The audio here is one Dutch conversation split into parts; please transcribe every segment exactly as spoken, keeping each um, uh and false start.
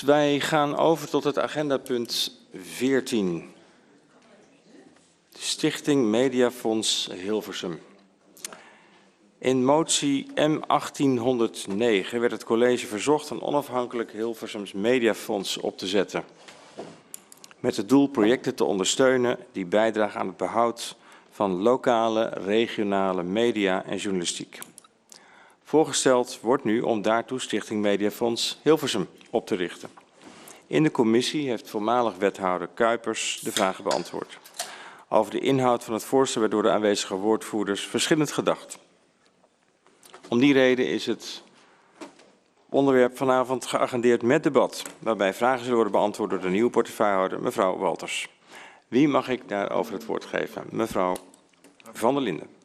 wij gaan over tot het agendapunt veertien. Stichting Mediafonds Hilversum. In motie M achttienhonderdnegen werd het college verzocht een onafhankelijk Hilversems Mediafonds op te zetten. Met het doel projecten te ondersteunen die bijdragen aan het behoud van lokale, regionale media en journalistiek. Voorgesteld wordt nu om daartoe Stichting Mediafonds Hilversum op te richten. In de commissie heeft voormalig wethouder Kuipers de vragen beantwoord. Over de inhoud van het voorstel werd door de aanwezige woordvoerders verschillend gedacht. Om die reden is het onderwerp vanavond geagendeerd met debat, waarbij vragen zullen worden beantwoord door de nieuwe portefeuillehouder, mevrouw Walters. Wie mag ik daarover het woord geven? Mevrouw Van der Linden.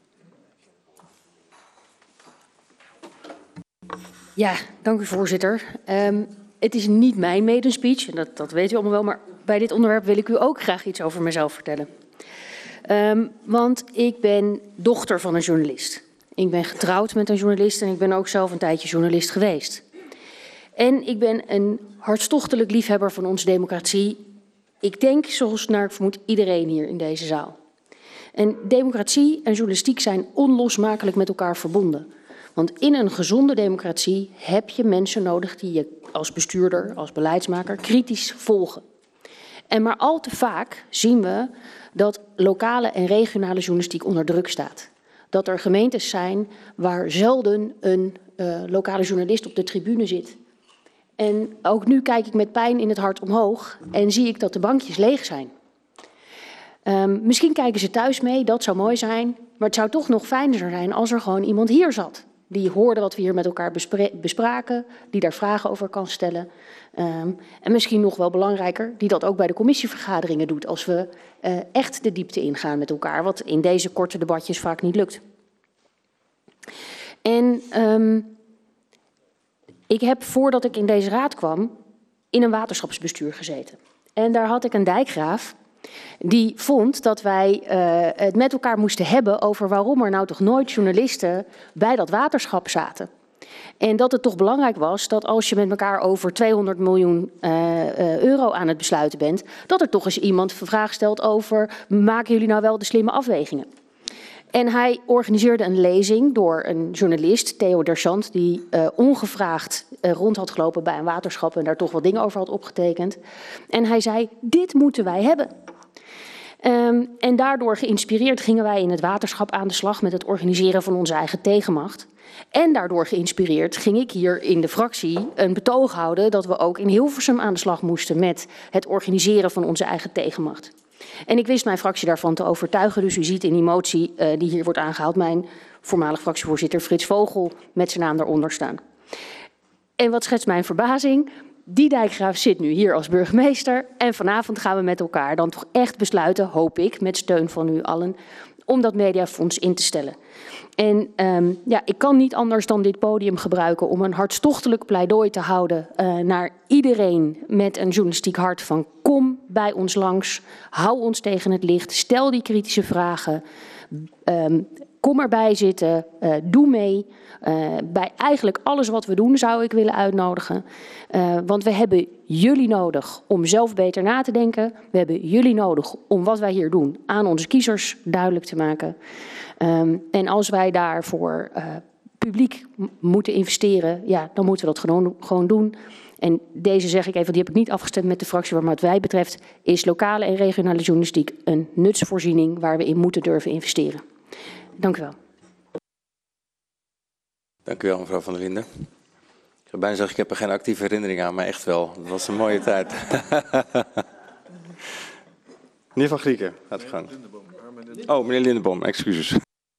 Ja, dank u voorzitter. Um, het is niet mijn maiden speech, en dat, dat weet u allemaal wel, maar bij dit onderwerp wil ik u ook graag iets over mezelf vertellen. Um, want ik ben dochter van een journalist. Ik ben getrouwd met een journalist en ik ben ook zelf een tijdje journalist geweest. En ik ben een hartstochtelijk liefhebber van onze democratie. Ik denk, zoals naar ik vermoed, iedereen hier in deze zaal. En democratie en journalistiek zijn onlosmakelijk met elkaar verbonden. Want in een gezonde democratie heb je mensen nodig die je als bestuurder, als beleidsmaker kritisch volgen. En maar al te vaak zien we dat lokale en regionale journalistiek onder druk staat. Dat er gemeentes zijn waar zelden een uh, lokale journalist op de tribune zit. En ook nu kijk ik met pijn in het hart omhoog en zie ik dat de bankjes leeg zijn. Um, misschien kijken ze thuis mee, dat zou mooi zijn. Maar het zou toch nog fijner zijn als er gewoon iemand hier zat. Die hoorde wat we hier met elkaar bespraken, die daar vragen over kan stellen. Um, en misschien nog wel belangrijker, die dat ook bij de commissievergaderingen doet. Als we uh, echt de diepte ingaan met elkaar, wat in deze korte debatjes vaak niet lukt. En um, ik heb voordat ik in deze raad kwam, in een waterschapsbestuur gezeten. En daar had ik een dijkgraaf die vond dat wij uh, het met elkaar moesten hebben over waarom er nou toch nooit journalisten bij dat waterschap zaten. En dat het toch belangrijk was dat als je met elkaar over tweehonderd miljoen uh, uh, euro aan het besluiten bent, dat er toch eens iemand een vraag stelt over, maken jullie nou wel de slimme afwegingen? En hij organiseerde een lezing door een journalist, Theo Derchant, die uh, ongevraagd uh, rond had gelopen bij een waterschap en daar toch wel dingen over had opgetekend. En hij zei, dit moeten wij hebben. Um, en daardoor geïnspireerd gingen wij in het waterschap aan de slag met het organiseren van onze eigen tegenmacht. En daardoor geïnspireerd ging ik hier in de fractie een betoog houden dat we ook in Hilversum aan de slag moesten met het organiseren van onze eigen tegenmacht. En ik wist mijn fractie daarvan te overtuigen. Dus u ziet in die motie uh, die hier wordt aangehaald mijn voormalig fractievoorzitter Frits Vogel met zijn naam daaronder staan. En wat schetst mijn verbazing? Die dijkgraaf zit nu hier als burgemeester en vanavond gaan we met elkaar dan toch echt besluiten, hoop ik, met steun van u allen, om dat mediafonds in te stellen. En um, ja, ik kan niet anders dan dit podium gebruiken om een hartstochtelijk pleidooi te houden uh, naar iedereen met een journalistiek hart van kom bij ons langs, hou ons tegen het licht, stel die kritische vragen, um, kom erbij zitten, uh, doe mee. Uh, bij eigenlijk alles wat we doen zou ik willen uitnodigen. Uh, want we hebben jullie nodig om zelf beter na te denken. We hebben jullie nodig om wat wij hier doen aan onze kiezers duidelijk te maken. Um, en als wij daarvoor uh, publiek moeten investeren, ja, dan moeten we dat gewoon, gewoon doen. En deze zeg ik even, die heb ik niet afgestemd met de fractie, maar wat wij betreft is lokale en regionale journalistiek een nutsvoorziening waar we in moeten durven investeren. Dank u wel. Dank u wel, mevrouw Van der Linden. Ik zou bijna zeggen, ik heb er geen actieve herinnering aan, maar echt wel. Dat was een mooie tijd. Meneer Van Grieken, gaat u gang. Oh, meneer Lindeboom, excuses.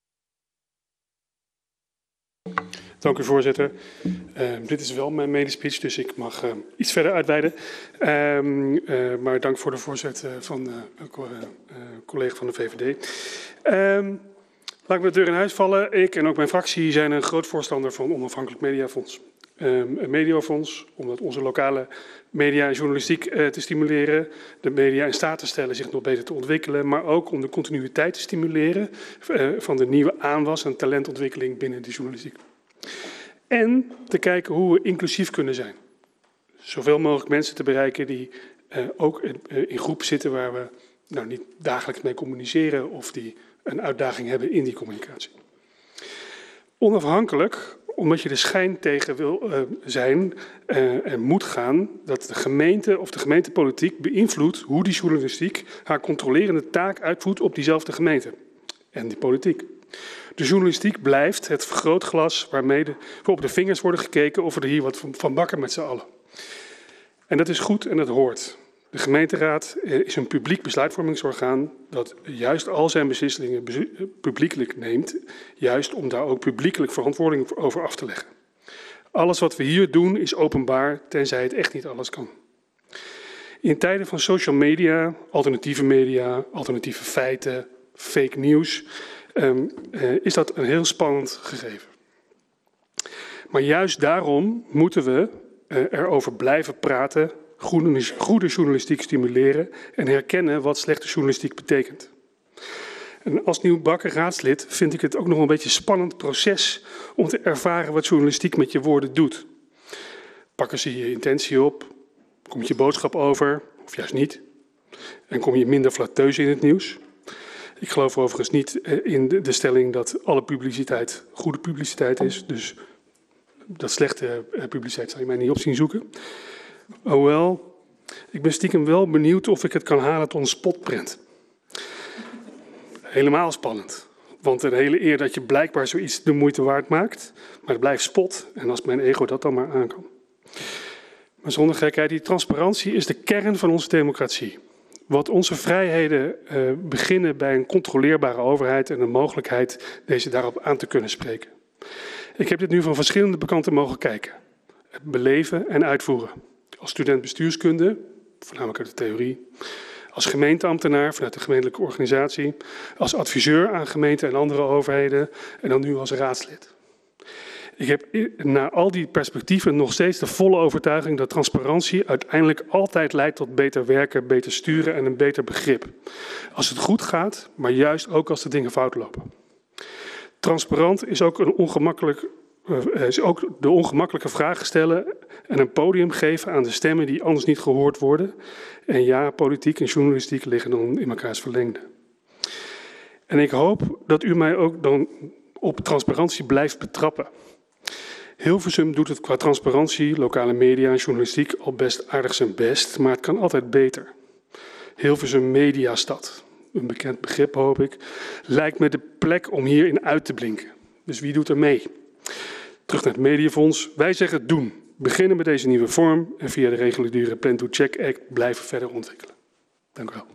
Dank u, voorzitter. Uh, dit is wel mijn medespeech, dus ik mag uh, iets verder uitweiden. Uh, uh, maar dank voor de voorzet uh, van de uh, uh, collega van de V V D. Uh, Laat ik met de deur in huis vallen. Ik en ook mijn fractie zijn een groot voorstander van een onafhankelijk mediafonds. Um, een mediafonds, omdat onze lokale media en journalistiek uh, te stimuleren, de media in staat te stellen zich nog beter te ontwikkelen, maar ook om de continuïteit te stimuleren uh, van de nieuwe aanwas en talentontwikkeling binnen de journalistiek. En te kijken hoe we inclusief kunnen zijn. zoveel mogelijk mensen te bereiken die uh, ook in, uh, in groepen zitten waar we nou, niet dagelijks mee communiceren of die een uitdaging hebben in die communicatie. Onafhankelijk, omdat je de schijn tegen wil uh, zijn uh, en moet gaan dat de gemeente of de gemeentepolitiek beïnvloedt hoe die journalistiek haar controlerende taak uitvoert op diezelfde gemeente en die politiek. De journalistiek blijft het vergrootglas waarmee de, op de vingers worden gekeken of we er hier wat van, van bakken met z'n allen. En dat is goed en dat hoort. De gemeenteraad is een publiek besluitvormingsorgaan dat juist al zijn beslissingen publiekelijk neemt, juist om daar ook publiekelijk verantwoording over af te leggen. Alles wat we hier doen is openbaar, tenzij het echt niet alles kan. In tijden van social media, alternatieve media, alternatieve feiten, fake news, um, uh, is dat een heel spannend gegeven. Maar juist daarom moeten we uh, erover blijven praten, goede, goede journalistiek stimuleren en herkennen wat slechte journalistiek betekent. En als nieuwbakken raadslid vind ik het ook nog een beetje een spannend proces om te ervaren wat journalistiek met je woorden doet. Pakken ze je intentie op, komt je boodschap over, of juist niet, en kom je minder flatteus in het nieuws. Ik geloof overigens niet in de stelling dat alle publiciteit goede publiciteit is, dus dat slechte publiciteit zal je mij niet op zien zoeken. Hoewel, ik ben stiekem wel benieuwd of ik het kan halen tot een spotprint. Helemaal spannend. Want een hele eer dat je blijkbaar zoiets de moeite waard maakt. Maar het blijft spot. En als mijn ego dat dan maar aan kan. Maar zonder gekheid, die transparantie is de kern van onze democratie. Wat onze vrijheden uh, beginnen bij een controleerbare overheid en de mogelijkheid deze daarop aan te kunnen spreken. Ik heb dit nu van verschillende kanten mogen kijken. Beleven en uitvoeren. Als student bestuurskunde, voornamelijk uit de theorie. Als gemeenteambtenaar vanuit de gemeentelijke organisatie. Als adviseur aan gemeenten en andere overheden. En dan nu als raadslid. Ik heb na al die perspectieven nog steeds de volle overtuiging dat transparantie uiteindelijk altijd leidt tot beter werken, beter sturen en een beter begrip. Als het goed gaat, maar juist ook als de dingen fout lopen. Transparant is ook, een ongemakkelijk, uh, is ook de ongemakkelijke vragen stellen en een podium geven aan de stemmen die anders niet gehoord worden. En ja, politiek en journalistiek liggen dan in elkaars verlengde. En ik hoop dat u mij ook dan op transparantie blijft betrappen. Hilversum doet het qua transparantie, lokale media en journalistiek al best aardig zijn best, maar het kan altijd beter. Hilversum Mediastad, een bekend begrip hoop ik, lijkt me de plek om hierin uit te blinken. Dus wie doet er mee? Terug naar het Mediafonds. Wij zeggen doen. Beginnen met deze nieuwe vorm en via de reguliere Plan to Check Act blijven verder ontwikkelen. Dank u wel.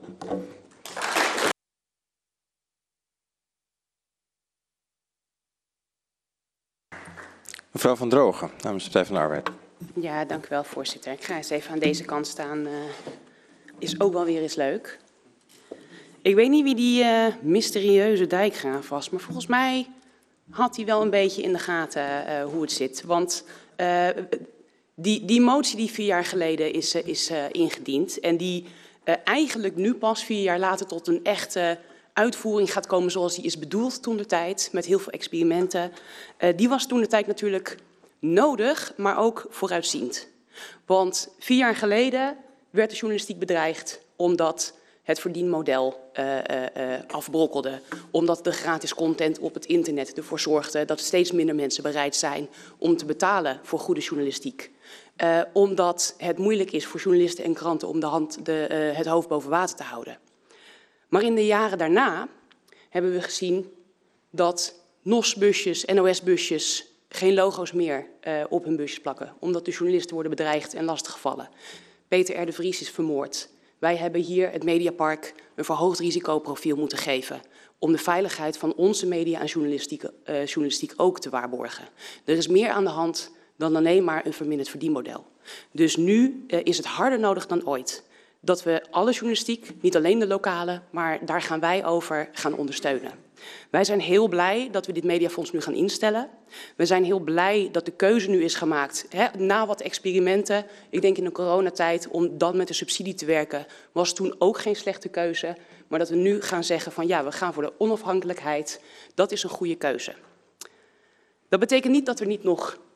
Mevrouw Van Drogen, namens de Partij van de Arbeid. Ja, dank u wel, voorzitter. Ik ga eens even aan deze kant staan. Uh, is ook wel weer eens leuk. Ik weet niet wie die uh, mysterieuze dijkgraaf was, maar volgens mij had hij wel een beetje in de gaten uh, hoe het zit. Want uh, die, die motie die vier jaar geleden is, uh, is uh, ingediend en die uh, eigenlijk nu pas vier jaar later tot een echte uitvoering gaat komen zoals die is bedoeld toen de tijd, met heel veel experimenten. Uh, die was toen de tijd natuurlijk nodig, maar ook vooruitziend. Want vier jaar geleden werd de journalistiek bedreigd omdat het verdienmodel uh, uh, uh, afbrokkelde. Omdat de gratis content op het internet ervoor zorgde dat steeds minder mensen bereid zijn om te betalen voor goede journalistiek. Uh, omdat het moeilijk is voor journalisten en kranten om de hand, de, uh, het hoofd boven water te houden. Maar in de jaren daarna hebben we gezien dat N O S-busjes, N O S-busjes geen logo's meer uh, op hun busjes plakken. Omdat de journalisten worden bedreigd en lastiggevallen. Peter R. de Vries is vermoord. Wij hebben hier het Mediapark een verhoogd risicoprofiel moeten geven om de veiligheid van onze media en journalistiek, uh, journalistiek ook te waarborgen. Er is meer aan de hand dan alleen maar een verminderd verdienmodel. Dus nu uh, is het harder nodig dan ooit dat we alle journalistiek, niet alleen de lokale, maar daar gaan wij over gaan ondersteunen. Wij zijn heel blij dat we dit Mediafonds nu gaan instellen. We zijn heel blij dat de keuze nu is gemaakt, hè, na wat experimenten. Ik denk in de coronatijd om dan met de subsidie te werken, was toen ook geen slechte keuze. Maar dat we nu gaan zeggen van ja, we gaan voor de onafhankelijkheid. Dat is een goede keuze. Dat betekent niet dat er niet nog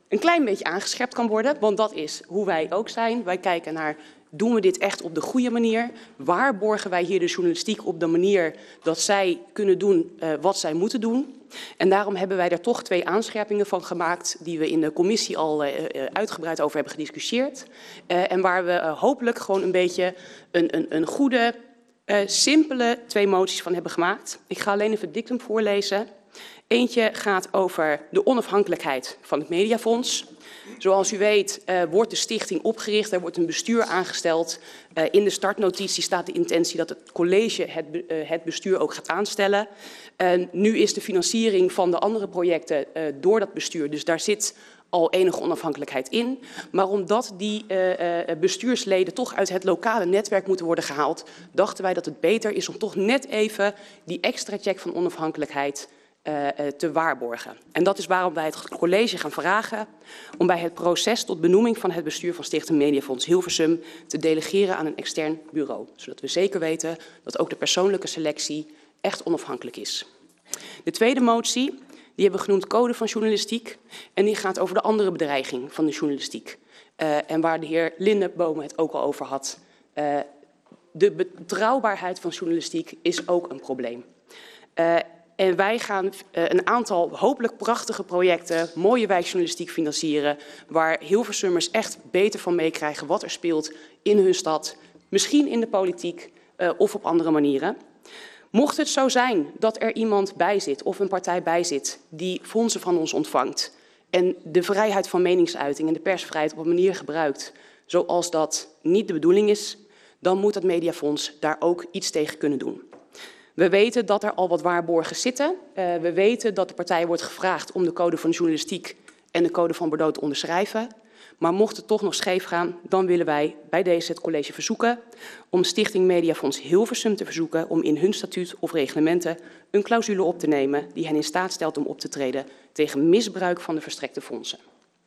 een klein beetje aangescherpt kan worden. Want dat is hoe wij ook zijn. Wij kijken naar, doen we dit echt op de goede manier? Waarborgen wij hier de journalistiek op de manier dat zij kunnen doen uh, wat zij moeten doen? En daarom hebben wij er toch twee aanscherpingen van gemaakt die we in de commissie al uh, uitgebreid over hebben gediscussieerd. Uh, en waar we uh, hopelijk gewoon een beetje een, een, een goede, uh, simpele twee moties van hebben gemaakt. Ik ga alleen even het dictum voorlezen. Eentje gaat over de onafhankelijkheid van het Mediafonds. Zoals u weet uh, wordt de stichting opgericht, er wordt een bestuur aangesteld. Uh, in de startnotitie staat de intentie dat het college het, uh, het bestuur ook gaat aanstellen. Uh, nu is de financiering van de andere projecten uh, door dat bestuur, dus daar zit al enige onafhankelijkheid in. Maar omdat die uh, uh, bestuursleden toch uit het lokale netwerk moeten worden gehaald, dachten wij dat het beter is om toch net even die extra check van onafhankelijkheid Uh, uh, te waarborgen. En dat is waarom wij het college gaan vragen om bij het proces tot benoeming van het bestuur van Stichting Mediafonds Hilversum te delegeren aan een extern bureau. Zodat we zeker weten dat ook de persoonlijke selectie echt onafhankelijk is. De tweede motie, die hebben we genoemd Code van Journalistiek. En die gaat over de andere bedreiging van de journalistiek. Uh, en waar de heer Lindeboom het ook al over had. Uh, de betrouwbaarheid van journalistiek is ook een probleem. Uh, En wij gaan uh, een aantal hopelijk prachtige projecten, mooie wijkjournalistiek financieren, waar Hilversummers echt beter van meekrijgen wat er speelt in hun stad, misschien in de politiek uh, of op andere manieren. Mocht het zo zijn dat er iemand bij zit of een partij bij zit die fondsen van ons ontvangt en de vrijheid van meningsuiting en de persvrijheid op een manier gebruikt zoals dat niet de bedoeling is, dan moet het Mediafonds daar ook iets tegen kunnen doen. We weten dat er al wat waarborgen zitten. Uh, we weten dat de partij wordt gevraagd om de code van journalistiek en de code van Bordeaux te onderschrijven. Maar mocht het toch nog scheef gaan, dan willen wij bij deze het college verzoeken om Stichting Mediafonds Hilversum te verzoeken om in hun statuut of reglementen een clausule op te nemen die hen in staat stelt om op te treden tegen misbruik van de verstrekte fondsen.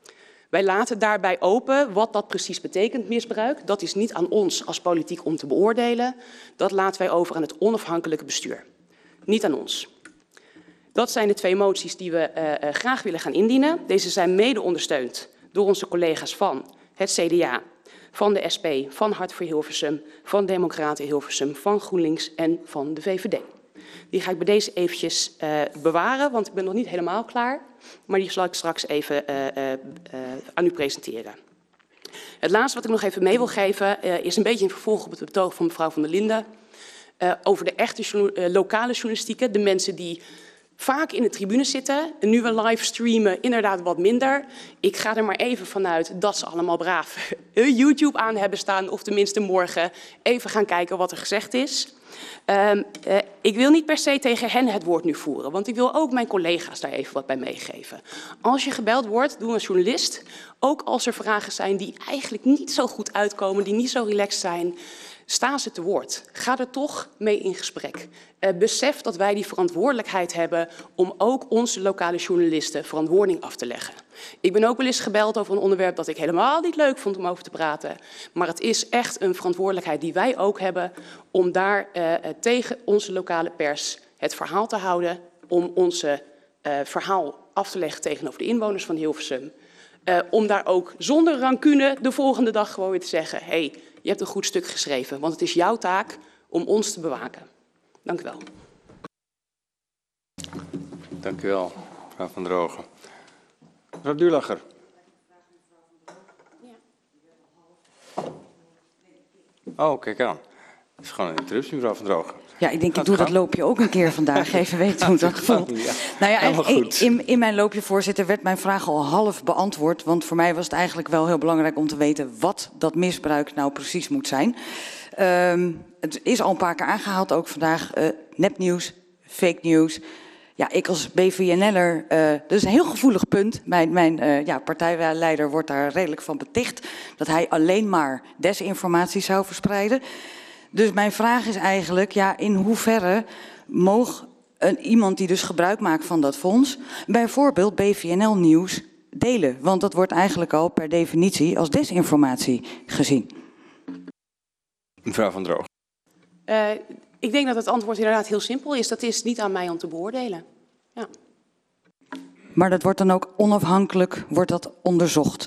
Wij laten daarbij open wat dat precies betekent, misbruik. Dat is niet aan ons als politiek om te beoordelen. Dat laten wij over aan het onafhankelijke bestuur. Niet aan ons. Dat zijn de twee moties die we uh, uh, graag willen gaan indienen. Deze zijn mede ondersteund door onze collega's van het C D A, van de S P, van Hart voor Hilversum, van Democraten Hilversum, van GroenLinks en van de V V D. Die ga ik bij deze eventjes uh, bewaren, want ik ben nog niet helemaal klaar. Maar die zal ik straks even uh, uh, uh, aan u presenteren. Het laatste wat ik nog even mee wil geven uh, is een beetje in vervolg op het betoog van mevrouw Van der Linden. Uh, over de echte uh, lokale journalistieke, de mensen die vaak in de tribune zitten. En nu we live streamen inderdaad wat minder. Ik ga er maar even vanuit dat ze allemaal braaf YouTube aan hebben staan. Of tenminste morgen even gaan kijken wat er gezegd is. Uh, uh, ik wil niet per se tegen hen het woord nu voeren, want ik wil ook mijn collega's daar even wat bij meegeven. Als je gebeld wordt door een journalist, ook als er vragen zijn die eigenlijk niet zo goed uitkomen, die niet zo relaxed zijn, sta ze te woord. Ga er toch mee in gesprek. Uh, besef dat wij die verantwoordelijkheid hebben om ook onze lokale journalisten verantwoording af te leggen. Ik ben ook wel eens gebeld over een onderwerp dat ik helemaal niet leuk vond om over te praten. Maar het is echt een verantwoordelijkheid die wij ook hebben om daar uh, tegen onze lokale pers het verhaal te houden. Om onze uh, verhaal af te leggen tegenover de inwoners van Hilversum. Uh, om daar ook zonder rancune de volgende dag gewoon weer te zeggen: hé, hey, je hebt een goed stuk geschreven, want het is jouw taak om ons te bewaken. Dank u wel. Dank u wel, mevrouw Van Drogen. Mevrouw Duurlacher. Oh, kijk aan. Het is gewoon een interruptie, mevrouw Van Drogen. Ja, ik denk, ik doe dat loopje ook een keer vandaag. Even weten hoe dat voelt. Ja, nou ja, in, in mijn loopje, voorzitter, werd mijn vraag al half beantwoord. Want voor mij was het eigenlijk wel heel belangrijk om te weten wat dat misbruik nou precies moet zijn. Um, het is al een paar keer aangehaald, ook vandaag. Uh, nepnieuws, fake news. Ja, ik als B V N L'er, uh, dat is een heel gevoelig punt. Mijn, mijn uh, ja, partijleider wordt daar redelijk van beticht. Dat hij alleen maar desinformatie zou verspreiden. Dus mijn vraag is eigenlijk, ja, in hoeverre mogen een, iemand die dus gebruik maakt van dat fonds bijvoorbeeld B V N L-nieuws delen? Want dat wordt eigenlijk al per definitie als desinformatie gezien. Mevrouw Van Drogen. Uh, ik denk dat het antwoord inderdaad heel simpel is. Dat is niet aan mij om te beoordelen. Ja. Maar dat wordt dan ook onafhankelijk, wordt dat onderzocht?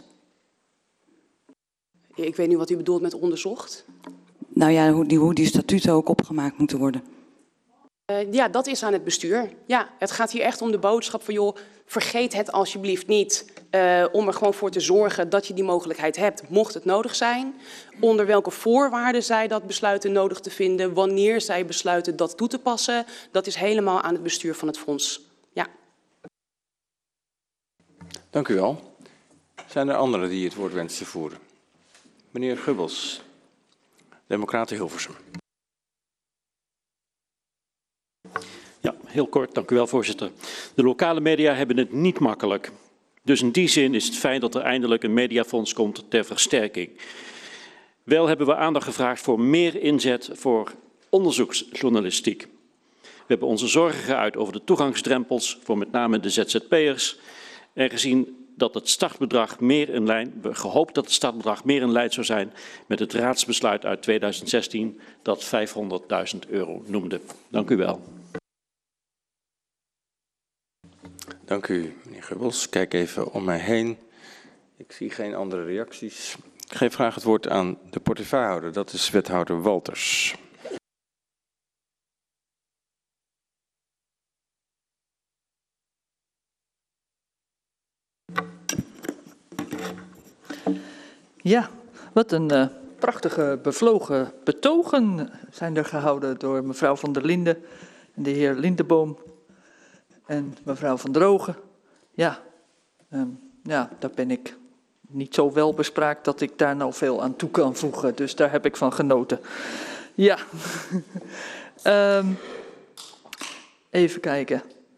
Ik weet niet wat u bedoelt met onderzocht. Nou ja, hoe die, hoe die statuten ook opgemaakt moeten worden. Uh, ja, dat is aan het bestuur. Ja, het gaat hier echt om de boodschap van, joh, vergeet het alsjeblieft niet. Uh, om er gewoon voor te zorgen dat je die mogelijkheid hebt, mocht het nodig zijn. Onder welke voorwaarden zij dat besluiten nodig te vinden, wanneer zij besluiten dat toe te passen. Dat is helemaal aan het bestuur van het fonds. Ja. Dank u wel. Zijn er anderen die het woord wensen te voeren? Meneer Gubbels, Democraten Hilversum. Ja, heel kort. Dank u wel, voorzitter. De lokale media hebben het niet makkelijk. Dus in die zin is het fijn dat er eindelijk een mediafonds komt ter versterking. Wel hebben we aandacht gevraagd voor meer inzet voor onderzoeksjournalistiek. We hebben onze zorgen geuit over de toegangsdrempels voor met name de Z Z P'ers. En gezien dat het startbedrag meer in lijn, we gehoopt dat het startbedrag meer in lijn zou zijn met het raadsbesluit uit tweeduizend zestien dat vijfhonderdduizend euro noemde. Dank u wel. Dank u, meneer Gubbels. Kijk even om mij heen. Ik zie geen andere reacties. Ik geef graag het woord aan de portefeuillehouder, dat is wethouder Walters. Ja, wat een uh, prachtige bevlogen betogen zijn er gehouden door mevrouw van der Linden en de heer Lindeboom en mevrouw van Drogen. Ja, um, ja, daar ben ik niet zo wel bespraakt dat ik daar nou veel aan toe kan voegen. Dus daar heb ik van genoten. Ja, um, even kijken.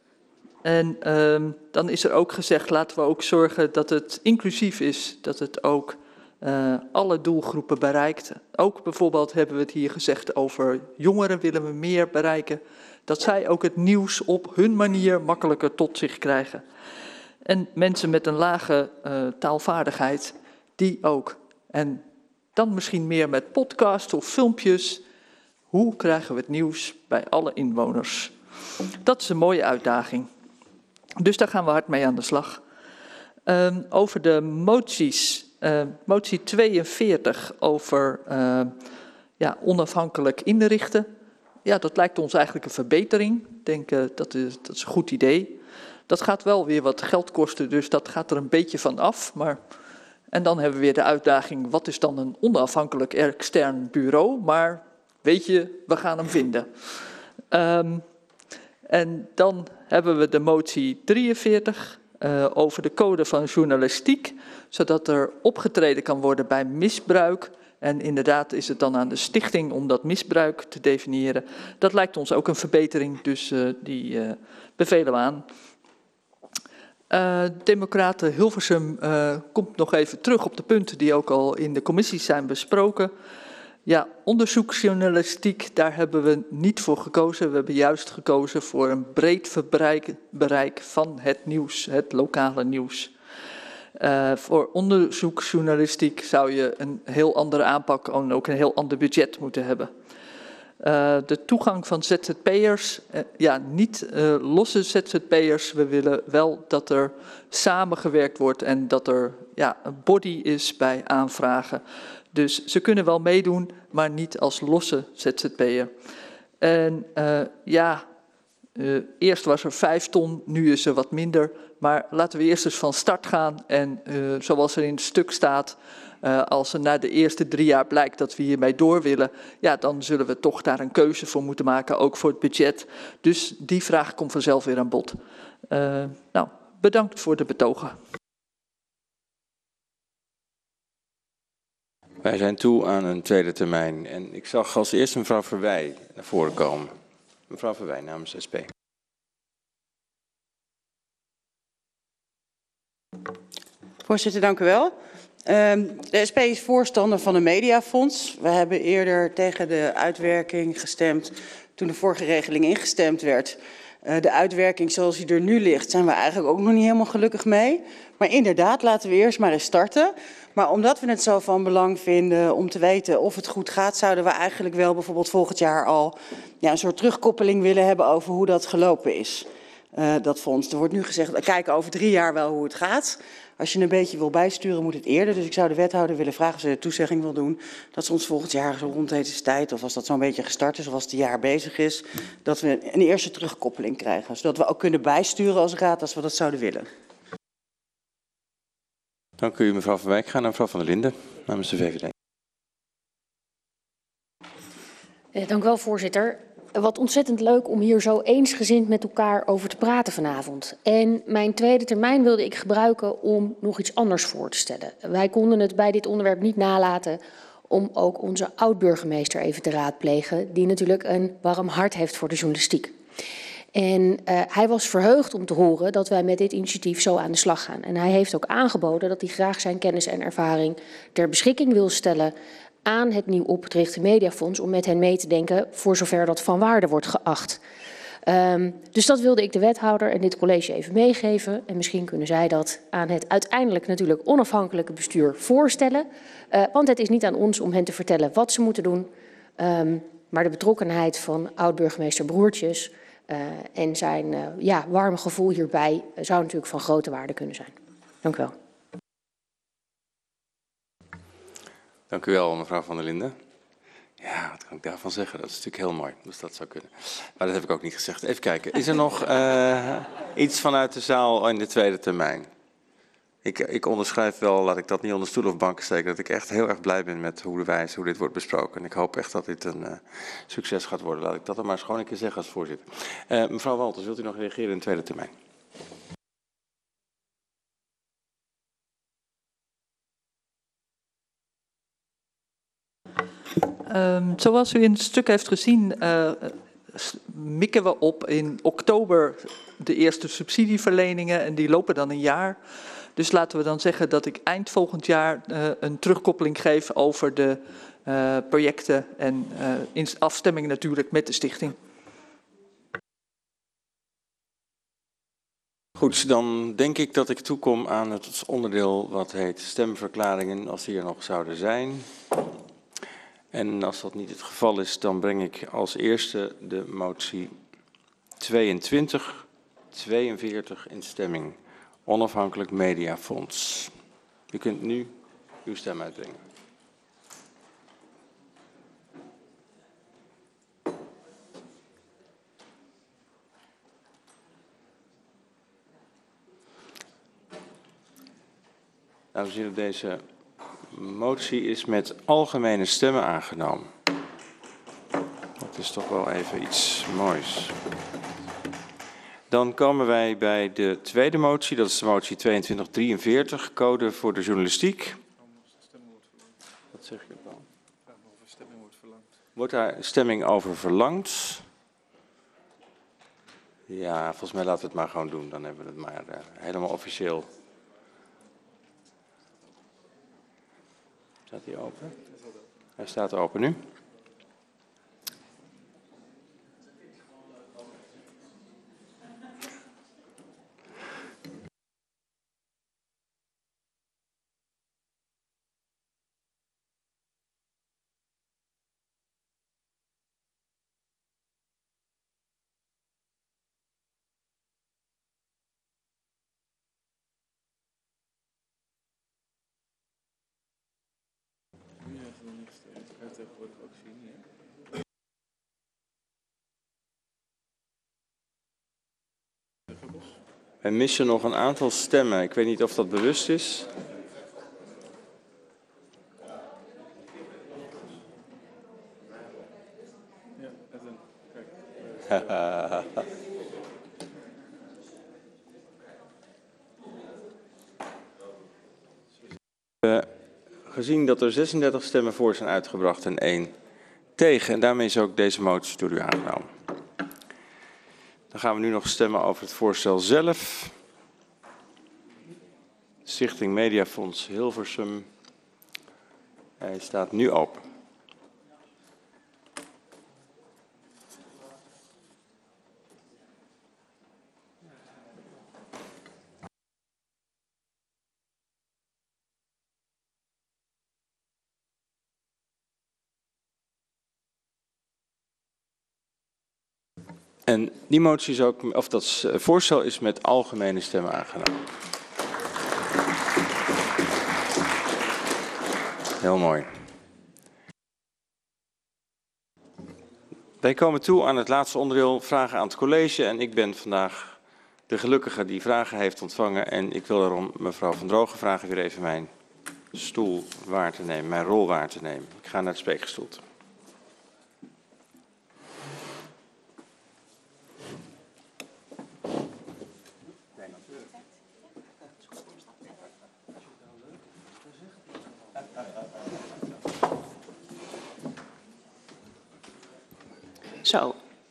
En um, dan is er ook gezegd, laten we ook zorgen dat het inclusief is, dat het ook uh, alle doelgroepen bereikt. Ook bijvoorbeeld hebben we het hier gezegd over jongeren willen we meer bereiken. Dat zij ook het nieuws op hun manier makkelijker tot zich krijgen. En mensen met een lage uh, taalvaardigheid, die ook. En dan misschien meer met podcasts of filmpjes. Hoe krijgen we het nieuws bij alle inwoners? Dat is een mooie uitdaging. Dus daar gaan we hard mee aan de slag. Uh, over de moties. Uh, motie tweeënveertig over uh, ja, onafhankelijk inrichten. Ja, dat lijkt ons eigenlijk een verbetering. Ik denk uh, dat, is, dat is een goed idee. Dat gaat wel weer wat geld kosten, dus dat gaat er een beetje van af. Maar, en dan hebben we weer de uitdaging, wat is dan een onafhankelijk extern bureau? Maar weet je, we gaan hem vinden. Um, en dan hebben we de motie drieënveertig uh, over de code van journalistiek, zodat er opgetreden kan worden bij misbruik. En inderdaad is het dan aan de stichting om dat misbruik te definiëren. Dat lijkt ons ook een verbetering, dus uh, die uh, bevelen we aan. Uh, Democraten Hilversum uh, komt nog even terug op de punten die ook al in de commissies zijn besproken. Ja, onderzoeksjournalistiek, daar hebben we niet voor gekozen. We hebben juist gekozen voor een breed bereik, bereik van het nieuws, het lokale nieuws. Uh, voor onderzoeksjournalistiek zou je een heel andere aanpak en ook een heel ander budget moeten hebben. Uh, de toegang van Z Z P'ers, uh, ja, niet uh, losse Z Z P'ers. We willen wel dat er samengewerkt wordt en dat er ja, een body is bij aanvragen. Dus ze kunnen wel meedoen, maar niet als losse Z Z P'er. En uh, ja, uh, eerst was er vijf ton, nu is er wat minder. Maar laten we eerst eens van start gaan en uh, zoals er in het stuk staat, uh, als er na de eerste drie jaar blijkt dat we hiermee door willen, ja, dan zullen we toch daar een keuze voor moeten maken, ook voor het budget. Dus die vraag komt vanzelf weer aan bod. Uh, nou, bedankt voor de betogen. Wij zijn toe aan een tweede termijn en ik zag als eerste mevrouw Verwij naar voren komen. Mevrouw Verwij namens S P. Voorzitter, dank u wel. De S P is voorstander van een mediafonds. We hebben eerder tegen de uitwerking gestemd toen de vorige regeling ingestemd werd. De uitwerking zoals die er nu ligt zijn we eigenlijk ook nog niet helemaal gelukkig mee. Maar inderdaad, laten we eerst maar eens starten. Maar omdat we het zo van belang vinden om te weten of het goed gaat, zouden we eigenlijk wel bijvoorbeeld volgend jaar al ja, een soort terugkoppeling willen hebben over hoe dat gelopen is. uh, dat fonds. Er wordt nu gezegd, we kijken over drie jaar wel hoe het gaat. Als je een beetje wil bijsturen, moet het eerder. Dus ik zou de wethouder willen vragen, als hij de toezegging wil doen, dat ze ons volgend jaar zo rond deze tijd, of als dat zo'n beetje gestart is, of als het jaar bezig is, dat we een eerste terugkoppeling krijgen. Zodat we ook kunnen bijsturen als raad, als we dat zouden willen. Dank u, mevrouw Van Wijk. Ga naar mevrouw Van der Linden, namens de V V D. Eh, dank u wel, voorzitter. Wat ontzettend leuk om hier zo eensgezind met elkaar over te praten vanavond. En mijn tweede termijn wilde ik gebruiken om nog iets anders voor te stellen. Wij konden het bij dit onderwerp niet nalaten om ook onze oud-burgemeester even te raadplegen, die natuurlijk een warm hart heeft voor de journalistiek. En uh, hij was verheugd om te horen dat wij met dit initiatief zo aan de slag gaan. En hij heeft ook aangeboden dat hij graag zijn kennis en ervaring ter beschikking wil stellen aan het nieuw opgerichte Mediafonds om met hen mee te denken voor zover dat van waarde wordt geacht. Um, dus dat wilde ik de wethouder en dit college even meegeven. En misschien kunnen zij dat aan het uiteindelijk natuurlijk onafhankelijke bestuur voorstellen. Uh, want het is niet aan ons om hen te vertellen wat ze moeten doen. Um, maar de betrokkenheid van oud-burgemeester Broertjes uh, en zijn uh, ja, warme gevoel hierbij uh, zou natuurlijk van grote waarde kunnen zijn. Dank u wel. Dank u wel, mevrouw Van der Linden. Ja, wat kan ik daarvan zeggen? Dat is natuurlijk heel mooi, dus dat zou kunnen. Maar dat heb ik ook niet gezegd. Even kijken, is er nog uh, iets vanuit de zaal in de tweede termijn? Ik, ik onderschrijf wel, laat ik dat niet onder stoel of banken steken, dat ik echt heel erg blij ben met hoe de wijze, hoe dit wordt besproken. En ik hoop echt dat dit een uh, succes gaat worden. Laat ik dat er maar eens gewoon een keer zeggen als voorzitter. Uh, mevrouw Walters, wilt u nog reageren in de tweede termijn? Um, zoals u in het stuk heeft gezien, uh, mikken we op in oktober de eerste subsidieverleningen en die lopen dan een jaar. Dus laten we dan zeggen dat ik eind volgend jaar uh, een terugkoppeling geef over de uh, projecten en uh, in afstemming natuurlijk met de stichting. Goed, dan denk ik dat ik toekom aan het onderdeel wat heet stemverklaringen, als die er nog zouden zijn. En als dat niet het geval is, dan breng ik als eerste de motie tweeëntwintig tweeënveertig in stemming. Onafhankelijk Mediafonds. U kunt nu uw stem uitbrengen. Dames en heren, deze motie is met algemene stemmen aangenomen. Dat is toch wel even iets moois. Dan komen wij bij de tweede motie, dat is de motie tweeëntwintig drieënveertig, code voor de journalistiek. Wat zeg je dan? Wordt daar stemming over verlangd? Ja, volgens mij laten we het maar gewoon doen, dan hebben we het maar uh, helemaal officieel. Staat hij open? Hij staat open nu. We missen nog een aantal stemmen. Ik weet niet of dat bewust is. uh, gezien dat er zesendertig stemmen voor zijn uitgebracht en één tegen. En daarmee is ook deze motie door u aangenomen. Dan gaan we nu nog stemmen over het voorstel zelf. Stichting Mediafonds Hilversum. Hij staat nu open. En die motie is ook, of dat voorstel is met algemene stemmen aangenomen. Heel mooi. Wij komen toe aan het laatste onderdeel, vragen aan het college. En ik ben vandaag de gelukkige die vragen heeft ontvangen. En ik wil daarom mevrouw Van Drogen vragen weer even mijn stoel waar te nemen, mijn rol waar te nemen. Ik ga naar het spreekgestoel. Zo.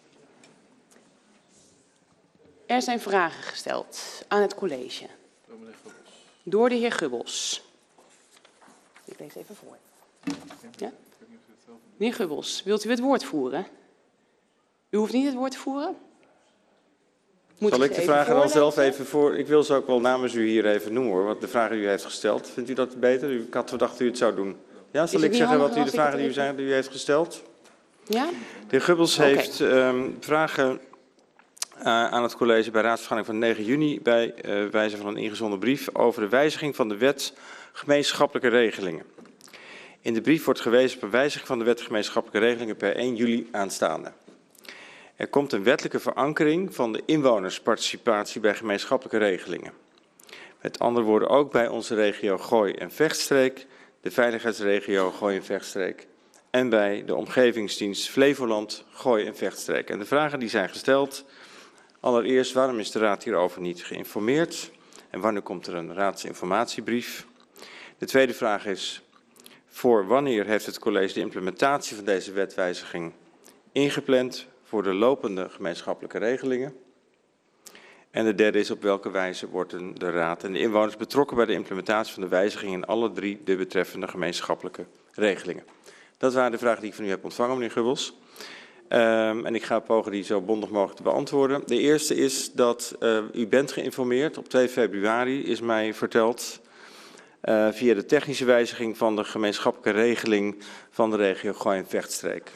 Er zijn vragen gesteld aan het college. Door de heer Gubbels. Ik lees even voor. Ja? Meneer Gubbels, wilt u het woord voeren? U hoeft niet het woord te voeren. Moet Zal ik de vragen dan zelf even voor... Ik wil ze ook wel namens u hier even noemen hoor, wat de vragen die u heeft gesteld. Vindt u dat beter? Ik had verdacht dat u het zou doen. Ja, zal ik zeggen wat u de vragen die u, zijn, die u heeft gesteld? Ja? De heer Gubbels okay. heeft um, vragen uh, aan het college bij raadsvergadering van negen juni... bij uh, wijze van een ingezonden brief over de wijziging van de wet gemeenschappelijke regelingen. In de brief wordt gewezen op een wijziging van de wet gemeenschappelijke regelingen per één juli aanstaande. Er komt een wettelijke verankering van de inwonersparticipatie bij gemeenschappelijke regelingen. Met andere woorden ook bij onze regio Gooi en Vechtstreek, de veiligheidsregio Gooi en Vechtstreek en bij de omgevingsdienst Flevoland, Gooi en Vechtstreek. En de vragen die zijn gesteld, allereerst waarom is de raad hierover niet geïnformeerd en wanneer komt er een raadsinformatiebrief? De tweede vraag is, voor wanneer heeft het college de implementatie van deze wetwijziging ingepland voor de lopende gemeenschappelijke regelingen? En de derde is, op welke wijze worden de raad en de inwoners betrokken bij de implementatie van de wijziging in alle drie de betreffende gemeenschappelijke regelingen? Dat waren de vragen die ik van u heb ontvangen, meneer Gubbels. Um, en ik ga pogen die zo bondig mogelijk te beantwoorden. De eerste is dat uh, u bent geïnformeerd. Op twee februari is mij verteld uh, via de technische wijziging van de gemeenschappelijke regeling van de regio Gooi en Vechtstreek.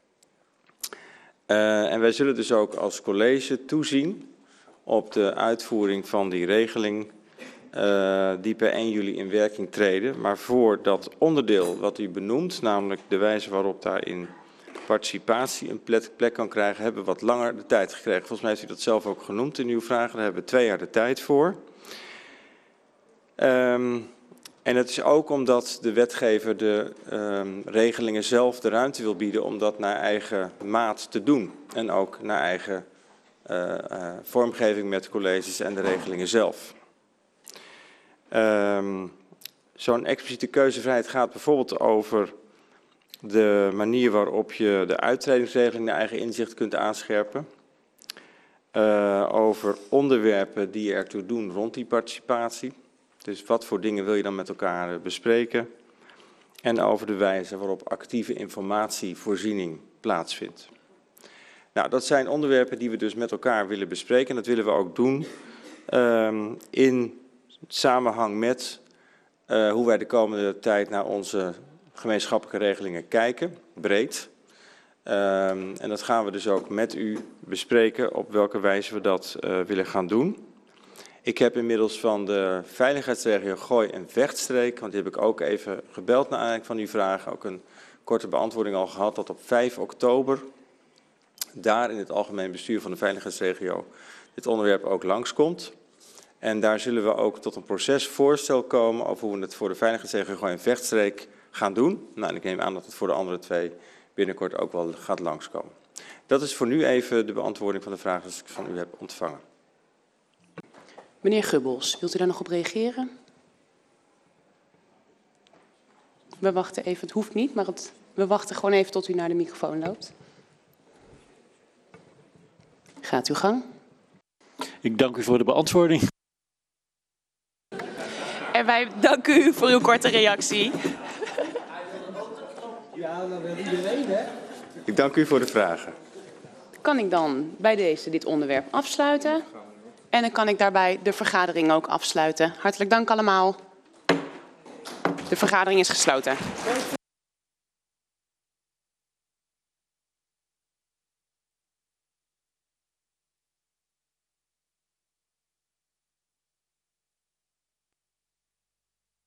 Uh, en wij zullen dus ook als college toezien op de uitvoering van die regeling uh, die per één juli in werking treden. Maar voor dat onderdeel wat u benoemt, namelijk de wijze waarop daarin participatie een plek, plek kan krijgen, hebben we wat langer de tijd gekregen. Volgens mij heeft u dat zelf ook genoemd in uw vragen. Daar hebben we twee jaar de tijd voor. Um, en het is ook omdat de wetgever de um, regelingen zelf de ruimte wil bieden om dat naar eigen maat te doen. En ook naar eigen uh, uh, vormgeving met colleges en de regelingen zelf. Um, Zo'n expliciete keuzevrijheid gaat bijvoorbeeld over de manier waarop je de uittredingsregeling naar eigen inzicht kunt aanscherpen. Uh, over onderwerpen die ertoe doen rond die participatie. Dus wat voor dingen wil je dan met elkaar bespreken? En over de wijze waarop actieve informatievoorziening plaatsvindt. Nou, dat zijn onderwerpen die we dus met elkaar willen bespreken. En dat willen we ook doen um, in samenhang met uh, hoe wij de komende tijd naar onze gemeenschappelijke regelingen kijken, breed. Um, en dat gaan we dus ook met u bespreken op welke wijze we dat uh, willen gaan doen. Ik heb inmiddels van de veiligheidsregio Gooi en Vechtstreek, want die heb ik ook even gebeld naar aanleiding van uw vraag, ook een korte beantwoording al gehad, dat op vijf oktober daar in het algemeen bestuur van de veiligheidsregio dit onderwerp ook langskomt. En daar zullen we ook tot een procesvoorstel komen over hoe we het voor de veiligheidsregio Gooi en Vechtstreek gaan doen. Nou, en ik neem aan dat het voor de andere twee binnenkort ook wel gaat langskomen. Dat is voor nu even de beantwoording van de vraag die ik van u heb ontvangen. Meneer Gubbels, wilt u daar nog op reageren? We wachten even, het hoeft niet, maar het, we wachten gewoon even tot u naar de microfoon loopt. Gaat uw gang. Ik dank u voor de beantwoording. En wij danken u voor uw korte reactie. Ja, dat wil iedereen, hè? Ik dank u voor de vragen. Kan ik dan bij deze dit onderwerp afsluiten? En dan kan ik daarbij de vergadering ook afsluiten. Hartelijk dank allemaal. De vergadering is gesloten.